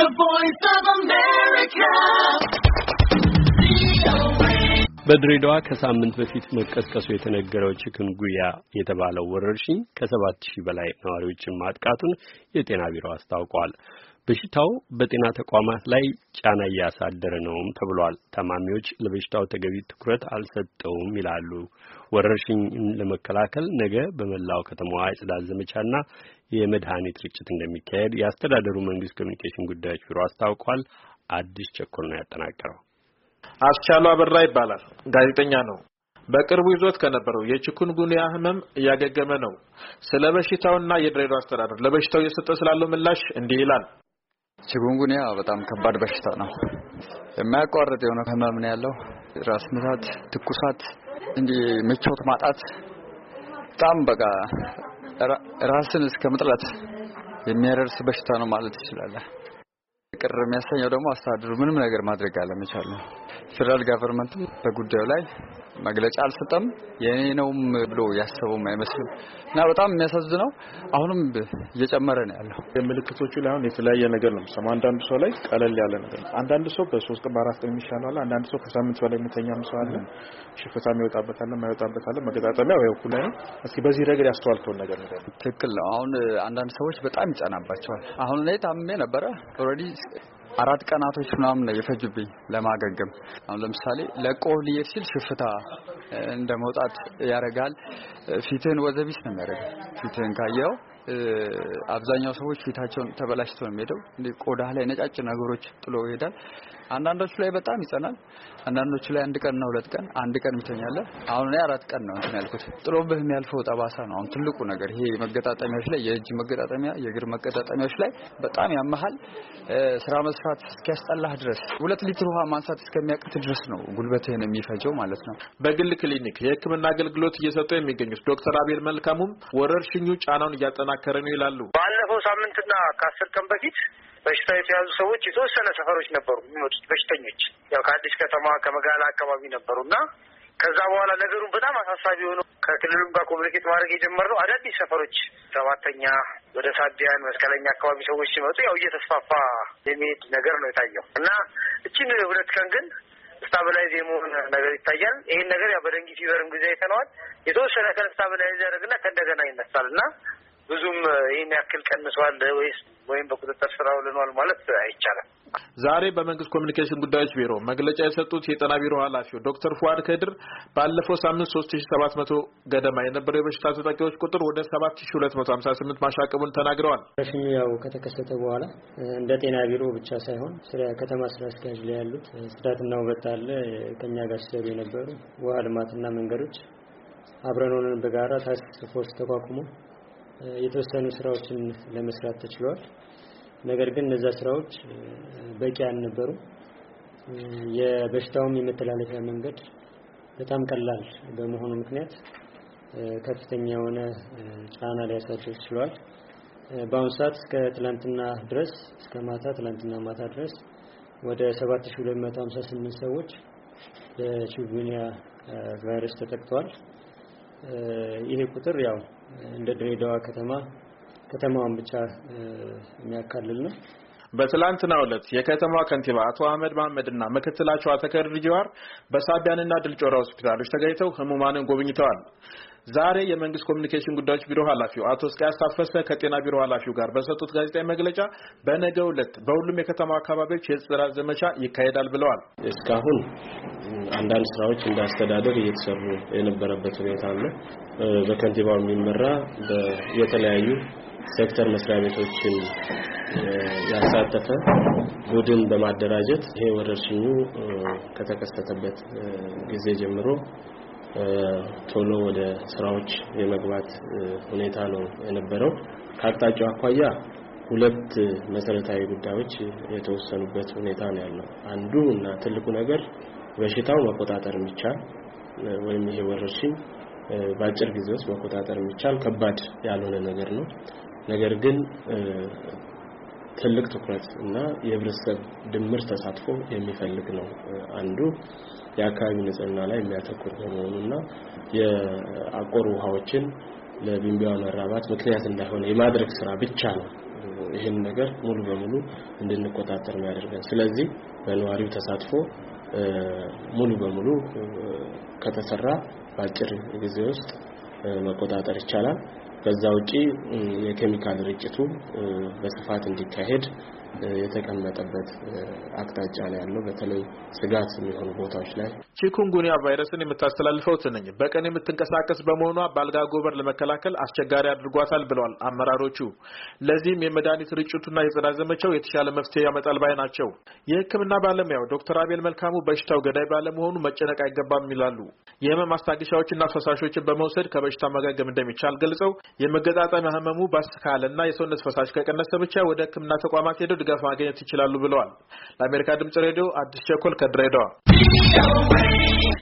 The Voice of America. በድሬዳዋ ከሳምንት በፊት መቀስቀሱ የተነገረው ቺኩንጉንያ የተባለው ወረርሽኝ ከ7000 በላይ ነዋሪዎችን ማጥቃቱን የጤና ቢሮ አስታውቋል። በሽታው በጤና ተቋማት ላይ ጫና እያሳደረ ነውም ተብሏል። ታማሚዎች ለበሽታው ተገቢ ትኩረት አልሰጠውም ይላሉ። ወረርሽኙን ለመከላከል ነገ በመላው ከተማዋ የጽዳት ዘመቻና የመድኃኒት ርጭት እንደሚካሄድ የአስተዳደሩ መንግስት ኮሚኒኬሽን ጉዳዮች ቢሮ አስታውቋል። አዲስ ቸኮል ነው ያጠናቀረው። አስቻሉ አበራ ይባላል። ጋዜጠኛ ነው። በቅርቡ ይዞት ከነበረው የቺኩንጉንያ ህመም እያገገመ ነው። ስለ በሽታውና የድሬዳዋ አስተዳደር ለበሽታው የሰጠ ስላለው ምላሽ እንዲህ ይላል። ቺኩንጉንያ በጣም ከባድ በሽታ ነው። የማያቋርጥ የሆነ ህመም ነው ያለው። ራስ ምታት፣ ትኩሳት፣ እንዲህ ምቾት ማጣት፣ በጣም በቃ ራስን እስከ መጥላት የሚያደርስ በሽታ ነው ማለት ይችላል። ቅር የሚያሰኘው ደግሞ አስተዳደሩ ምንም ነገር ማድረግ አለመቻሉ ነው። ፌደራል ገቨርንመንት በጉዳዩ ላይ መግለጫ አልሰጠም። የኔ ነውም ብሎ ያሰበውም አይመስልም እና በጣም የሚያሳዝነው አሁንም እየጨመረ ነው ያለው። የምልክቶቹ ላይ አሁን የተለያየ ነገር ነው። አንዳንድ ሰው ላይ ቀለል ያለ ነገር፣ አንዳንድ ሰው በ3 ቀን በ4 ቀን የሚሻለው፣ አንዳንድ ሰው ከሳምንት በላይ የሚተኛም ሰው አለ። ሽፍታም ይወጣበታል፣ ማይወጣበታል፣ መገጣጠሚያው ያው ሁሉ ነው። እስኪ በዚህ ረገድ ያስተዋልከው ነገር ነው? ትክክል ነው። አሁን አንዳንድ ሰዎች በጣም ይጫናባቸዋል። አሁን ላይ ታምሜ ነበረ ኦሬዲ 4 ቀናቶች ምናምን ነው የፈጅብኝ ለማገገም። አሁን ለምሳሌ ለቆ ሊሄድ ሲል ሽፍታ እንደመውጣት ያረጋል። ፊትህን ወዘቢስ ነው የሚያደርገው። ፊትህን ካየው አብዛኛው ሰዎች ፊታቸውን ተበላሽተው ነው የሚሄደው። እንደ ቆዳ ላይ ነጫጭ ነገሮች ጥሎ ይሄዳል። አንዳንዶቹ ላይ በጣም ይጸናል። አንዳንዶቹ ላይ 1 ቀን ነው 2 ቀን፣ 1 ቀን ይተኛል። አሁን ላይ 4 ቀን ነው እንትን ያልኩት። ጥሎብህ የሚያልፈው ጠባሳ ነው አሁን ትልቁ ነገር። ይሄ መገጣጠሚያዎች ላይ የእጅ መገጣጠሚያ፣ የእግር መገጣጠሚያዎች ላይ በጣም ያመሃል። ስራ መስራት እስኪያስጠላህ ድረስ 2 ሊትር ውሃ ማንሳት እስከሚያቅት ድረስ ነው ጉልበትህን የሚፈጀው ማለት ነው። በግል ክሊኒክ የሕክምና አገልግሎት እየሰጡ የሚገኙት ዶክተር አቤል መልካሙም ወረርሽኙ ጫናውን እያጠናከረ ነው ይላሉ። ባለፈው ሳምንትና ከ10 ቀን በፊት በሽታው የተያዙ ሰዎች የተወሰነ ሰፈሮች ነበሩ የሚመጡት በሽተኞች፣ ያው ከአዲስ ከተማ ከመጋላ አካባቢ ነበሩና ከዛ በኋላ ነገሩ በጣም አሳሳቢ ሆኖ ከክልሉም ጋር ኮሙኒኬት ማድረግ የጀመርነው አዳዲስ ሰፈሮች 7ኛ ወደ ሳቢያን መስቀለኛ አካባቢ ሰዎች ሲመጡ ያው እየተስፋፋ የሚሄድ ነገር ነው የታየው እና እቺን 2 ቀን ግን ስታቢላይዝ የመሆን ነገር ይታያል። ይሄን ነገር ያው በደንጊ ፊቨርም ጊዜ አይተነዋል። የተወሰነ ቀን ስታቢላይዝ ያደርግና ከእንደገና ይነሳልና ብዙም ይሄን ያክል ቀንሷል ወይም በቁጥጥር ስር አውለናል ማለት አይቻልም። ዛሬ በመንግስት ኮሚኒኬሽን ጉዳዮች ቢሮ መግለጫ የሰጡት የጤና ቢሮ ኃላፊው ዶክተር ፉአድ ከድር ባለፈው ሳምንት 3700 ገደማ የነበረው የበሽታ ተጠቂዎች ቁጥር ወደ 7258 ማሻቀቡን ተናግረዋል። ወረርሽኙ ያው ከተከሰተ በኋላ እንደ ጤና ቢሮ ብቻ ሳይሆን ስለ ከተማ ስራ አስኪያጅ ላይ ያሉት ጽዳትና ውበት አለ ከኛ ጋር ሲሰሩ የነበሩ ውሃ ልማትና መንገዶች አብረን ሆነን በጋራ ታስክ ፎርስ ተቋቁሞ የተወሰኑ ስራዎችን ለመስራት ተችሏል። ነገር ግን እነዛ ስራዎች በቂ አልነበሩ። የበሽታውም የመተላለፊያ መንገድ በጣም ቀላል በመሆኑ ምክንያት ከፍተኛ የሆነ ጫና ሊያሳድር ችሏል። በአሁኑ ሰዓት እስከ ትላንትና ማታ ድረስ ወደ 7258 ሰዎች በቺኩንጉንያ ቫይረስ ተጠቅተዋል። ይሄ ቁጥር ያው እንደ ድሬዳዋ ከተማዋን ብቻ የሚያካልል ነው። በትላንትናው ዕለት የከተማዋ ከንቲባ አቶ አህመድ መሐመድና ምክትላቸው አቶ ከድር ጀዋር በሳቢያንና ድልጮራ ሆስፒታሎች ተገኝተው ህሙማንን ጎብኝተዋል። ዛሬ የመንግስት ኮሚኒኬሽን ጉዳዮች ቢሮ ኃላፊው አቶ እስቂያስ ታፈሰ ከጤና ቢሮ ኃላፊው ጋር በሰጡት ጋዜጣዊ መግለጫ በነገው ዕለት በሁሉም የከተማ አካባቢዎች የጽዳት ዘመቻ ይካሄዳል ብለዋል። እስካሁን አንዳንድ ስራዎች እንዳስተዳደር እየተሰሩ የነበረበት ሁኔታ አለ። በከንቲባው የሚመራ የተለያዩ ሴክተር መስሪያ ቤቶችን ያሳተፈ ቡድን በማደራጀት ይሄ ወረርሽኙ ከተከሰተበት ጊዜ ጀምሮ ቶሎ ወደ ስራዎች የመግባት ሁኔታ ነው የነበረው። ከአቅጣጫው አኳያ 2 መሰረታዊ ጉዳዮች የተወሰኑበት ሁኔታ ነው ያለው። አንዱ እና ትልቁ ነገር በሽታው መቆጣጠር የሚቻል ወይም ይሄ ወረርሽኝ በአጭር ጊዜ ውስጥ መቆጣጠር የሚቻል ከባድ ያልሆነ ነገር ነው። ነገር ግን ትልቅ ትኩረት እና የህብረተሰብ ድምር ተሳትፎ የሚፈልግ ነው። አንዱ የአካባቢ ንጽህና ላይ የሚያተኩር በመሆኑና የአቆር ውሃዎችን ለቢንቢዋ መራባት ምክንያት እንዳይሆን የማድረግ ስራ ብቻ ነው ይሄን ነገር ሙሉ በሙሉ እንድንቆጣጠር ያደርጋል። ስለዚህ በነዋሪው ተሳትፎ ሙሉ በሙሉ ከተሰራ በአጭር ጊዜ ውስጥ መቆጣጠር ይቻላል። በዛ ውጪ የኬሚካል ርጭቱ በስፋት እንዲካሄድ የተቀመጠበት አቅጣጫ ላይ ያለው በተለይ ስጋት የሚሆኑ ቦታዎች ላይ ቺኩንጉንያ ቫይረስን የምታስተላልፈው ትንኝ በቀን የምትንቀሳቀስ በመሆኗ ባልጋ ጎበር ለመከላከል አስቸጋሪ አድርጓታል ብለዋል አመራሮቹ። ለዚህም የመድኃኒት ርጭቱና የጽዳት ዘመቻው የተሻለ መፍትሄ ያመጣል ባይ ናቸው። የሕክምና ባለሙያው ዶክተር አቤል መልካሙ በሽታው ገዳይ ባለመሆኑ መጨነቅ አይገባም ይላሉ። የህመም ማስታገሻዎችና ፈሳሾችን በመውሰድ ከበሽታ ማገገም እንደሚቻል ገልጸው የመገጣጠሚያ ህመሙ ባስካለና የሰውነት ፈሳሽ ከቀነሰ ብቻ ወደ ሕክምና ተቋማት ሄደው ድጋፍ ማግኘት ይችላሉ ብለዋል። ለአሜሪካ ድምጽ ሬዲዮ አዲስ ቸኮል ከድሬዳዋ